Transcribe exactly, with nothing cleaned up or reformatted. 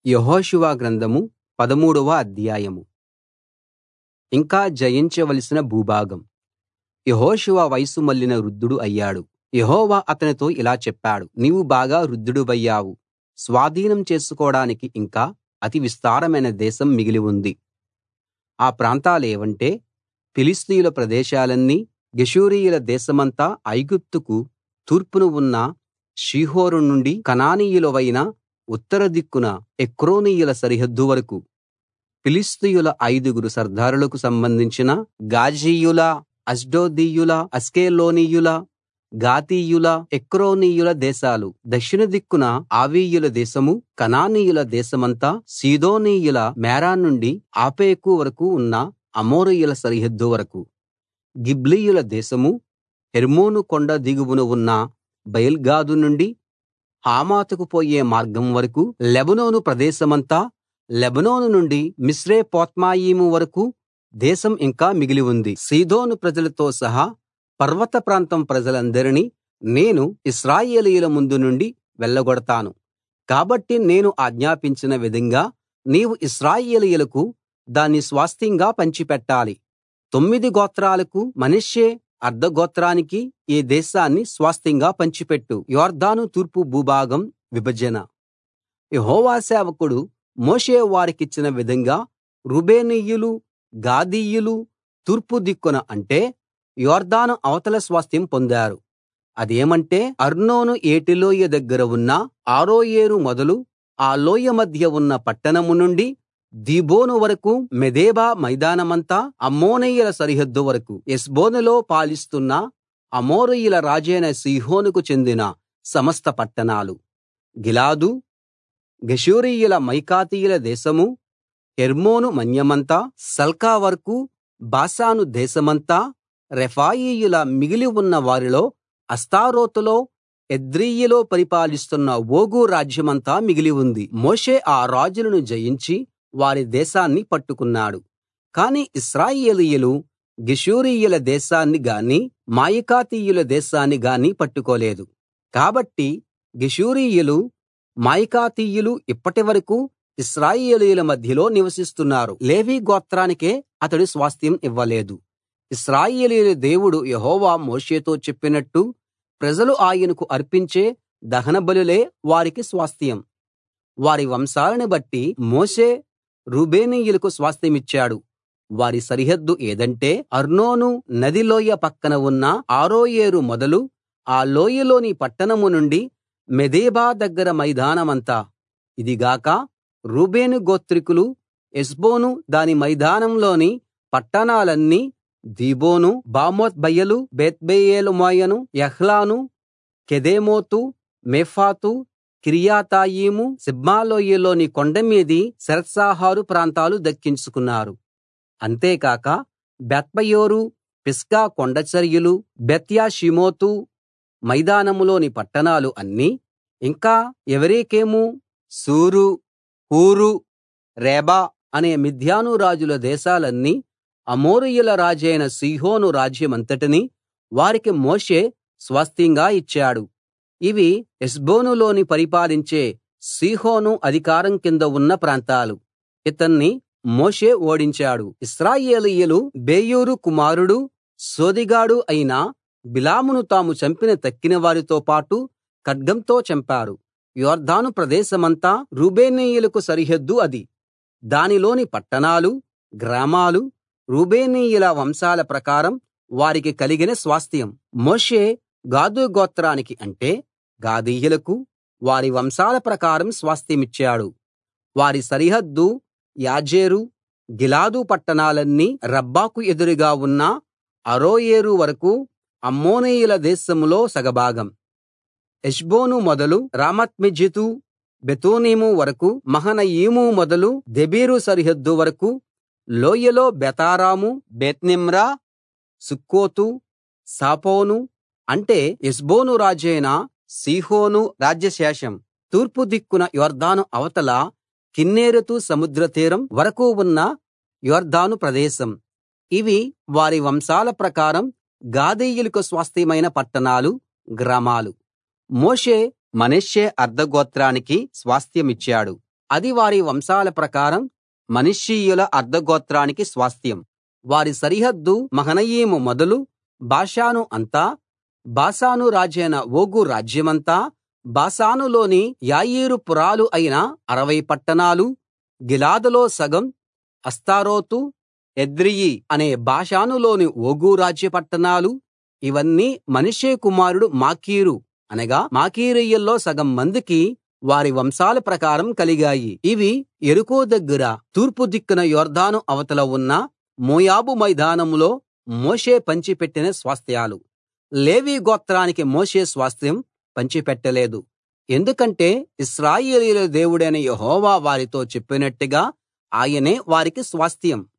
యెహోషువ గ్రంథం పదమూడవ అధ్యాయం. ఇంకా జయించవలసిన భూభాగం. యెహోషువ వయసు మళ్ళిన వృద్ధుడు అయ్యాడు. యెహోవా అతనితో ఇలా చెప్పాడు, నీవు బాగా వృద్ధుడివయ్యావు. స్వాధీనం చేసుకోడానికి ఇంకా అతి విస్తారమైన దేశం మిగిలి ఉంది. ఆ ప్రాంతాలేవంటే ఫిలిష్తీయుల ప్రదేశాలన్నీ, గెషూరీయుల దేశమంతా, ఐగుప్తుకు తూర్పున ఉన్న షీహోరు నుండి కనానీయులవైన ఉత్తర దిక్కున ఎక్రోనీయుల సరిహద్దు వరకూ, ఫిలిష్తీయుల ఐదుగురు సర్దారులకు సంబంధించిన గాజీయుల, అష్డోదీయుల, అష్కెలోనీయుల, గాతీయుల, ఎక్రోనీయుల దేశాలు, దక్షిణ దిక్కున ఆవీయుల దేశమూ, కనానీయుల దేశమంతా, సీదోనీయుల మేరా నుండి ఆఫెకు వరకూ ఉన్న అమోరీయుల సరిహద్దు వరకూ, గిబ్లీయుల దేశమూ, హెర్మోను కొండ దిగువన ఉన్న బయల్గాదు నుండి హమాతుకు పోయే మార్గం వరకూ, లెబానోను ప్రదేశమంతా, లెబానోను నుండి మిశ్రేపొత్మాయిము వరకూ దేశం ఇంకా మిగిలి ఉంది. సీదోను ప్రజలతో సహా పర్వత ప్రాంతం ప్రజలందరినీ నేను ఇశ్రాయేలీయుల ముందు నుండి వెళ్ళగొడతాను. కాబట్టి నేను ఆజ్ఞాపించిన విధంగా నీవు ఇశ్రాయేలీయులకు దాన్ని స్వాస్థ్యంగా పంచిపెట్టాలి. తొమ్మిది గోత్రాలకు, మనష్షే అర్థగోత్రానికి ఈ దేశాన్ని స్వాస్థ్యంగా పంచిపెట్టు. యొర్దాను తూర్పు భూభాగం విభజన. యెహోవా సేవకుడు మోషే వారికిచ్చిన విధంగా రూబేనీయులు, గాదీయులు తూర్పు దిక్కున అంటే యొర్దాను అవతల స్వాస్థ్యం పొందారు. అదేమంటే అర్నోను ఏటిలోయ దగ్గర ఉన్న అరోయేరు మొదలు ఆ లోయ మధ్య ఉన్న పట్టణం నుండి దీబోను వరకూ, మెదెబా మైదానమంతా, అమ్మోనీయుల సరిహద్దు వరకూ, హెష్బోనులో పాలిస్తున్న అమోరీయుల రాజైన సీహోనుకు చెందిన సమస్త పట్టణాలు, గిలాదు, గెషూరీయుల మాయకాతీయుల దేశమూ, హెర్మోను మన్యమంతా, సల్కా వరకూ, బాషాను దేశమంతా, రెఫాయీయుల మిగిలి ఉన్న వారిలో అష్తారోతులో, ఎద్రెయిలో పరిపాలిస్తున్న ఓగు రాజ్యమంతా మిగిలి ఉంది. మోషే ఆ రాజులను జయించి వారి దేశాన్ని పట్టుకున్నాడు. కాని ఇశ్రాయేలీయులు గెషూరీయుల దేశాన్ని గానీ, మాయకాతీయుల దేశాన్ని గానీ పట్టుకోలేదు. కాబట్టి గెషూరీయులు, మాయకాతీయులు ఇప్పటివరకూ ఇశ్రాయేలీయుల మధ్యలో నివసిస్తున్నారు. లేవీ గోత్రానికే అతడు స్వాస్థ్యం ఇవ్వలేదు. ఇశ్రాయేలీయుల దేవుడు యెహోవా మోషేతో చెప్పినట్టు ప్రజలు ఆయనకు అర్పించే దహనబలులే వారికి స్వాస్థ్యం. వారి వంశాలను బట్టి మోషే రూబేనీయులకు స్వాస్థ్యమిచ్చాడు. వారి సరిహద్దు ఏదంటే అర్నోను నది లోయ పక్కన ఉన్న అరోయేరు మొదలు ఆ లోయలోని పట్టణం నుండి మెదెబా దగ్గర మైదానమంతా. ఇదిగాక రూబేను గోత్రికులు హెష్బోను దాని మైదానంలోని పట్టణాలన్నీ, దీబోను, బామోత్ బయలు, బేత్బయల్మెయోను, యహ్లాను, కెదేమోతు, మేఫాతు, కిర్యతాయిము, సిబ్మాలోయలోని కొండమీది శెరెత్షహరు ప్రాంతాలు దక్కించుకున్నారు. అంతేకాక బేత్పయోరు, పిస్గా కొండచరియలు, బెత్యషీమోతు మైదానంలోని పట్టణాలు అన్నీ, ఇంకా ఎవరేకెము, సూరు, హూరు, రేబా అనే మిద్యాను రాజుల దేశాలన్నీ, అమోరీయుల రాజైన సీహోను రాజ్యమంతటినీ వారికి మోషే స్వాస్థ్యంగా ఇచ్చాడు. ఇవి హెష్బోనులోని పరిపాలించే సీహోను అధికారం కింద ఉన్న ప్రాంతాలు. ఇతన్ని మోషే ఓడించాడు. ఇశ్రాయేలీయులు బెయోరు కుమారుడు, సోదెగాడు అయిన బిలామును తాము చంపిన తక్కిన వారితో పాటు ఖడ్గంతో చంపారు. యొర్దాను ప్రదేశమంతా రూబేనీయులకు సరిహద్దు అది. దానిలోని పట్టణాలు, గ్రామాలు రూబేనీయుల వంశాల ప్రకారం వారికి కలిగిన స్వాస్థ్యం. మోషే గాదు గోత్రానికి అంటే గాదీయులకు వారి వంశాల ప్రకారం స్వాస్థ్యమిచ్చాడు. వారి సరిహద్దు యాజేరు, గిలాదు పట్టణాలన్నీ, రబ్బాకు ఎదురుగా ఉన్న అరోయేరు వరకూ అమ్మోనీయుల దేశంలో సగభాగం. హెష్బోను మొదలు రామత్మెజెతు, బెతోనీము వరకూ, మహనయీము మొదలు దెబీరు సరిహద్దు వరకూ, లోయలో బెతారాము, బేత్నిమ్రా, సుక్కోతు, సాపోను అంటే హెష్బోను రాజైన సీహోను రాజ్యశేషం. తూర్పు దిక్కున యొర్దాను అవతల కిన్నెరెతు సముద్ర తీరం వరకూ ఉన్న యొర్దాను ప్రదేశం. ఇవి వారి వంశాల ప్రకారం గాదీయులకు స్వాస్థ్యమైన పట్టణాలు, గ్రామాలు. మోషే మనష్షే అర్థగోత్రానికి స్వాస్థ్యమిచ్చాడు. అది వారి వంశాల ప్రకారం మనష్షీయుల అర్థగోత్రానికి స్వాస్థ్యం. వారి సరిహద్దు మహనయీము మొదలు బాషాను అంతా, బాషాను రాజైన ఓగు రాజ్యమంతా, బాషానులోని యాయీరు పురాలు అయిన అరవై పట్టణాలు, గిలాదులో సగం, అష్తారోతు, ఎద్రెయి అనే బాషానులోని ఓగు రాజ్య పట్టణాలు, ఇవన్నీ మనష్షే కుమారుడు మాకీరు అనగా మాకీరీయుల్లో సగం మందికి వారి వంశాల ప్రకారం కలిగాయి. ఇవి యెరికో దగ్గర తూర్పు దిక్కున యొర్దాను అవతల ఉన్న మోయాబు మైదానంలో మోషే పంచిపెట్టిన స్వాస్థ్యాలు. లేవీ గోత్రానికి మోషే స్వాస్థ్యం పంచిపెట్టలేదు, ఎందుకంటే ఇశ్రాయేలీయుల దేవుడైన యెహోవా వారితో చెప్పినట్టుగా ఆయనే వారికి స్వాస్థ్యం.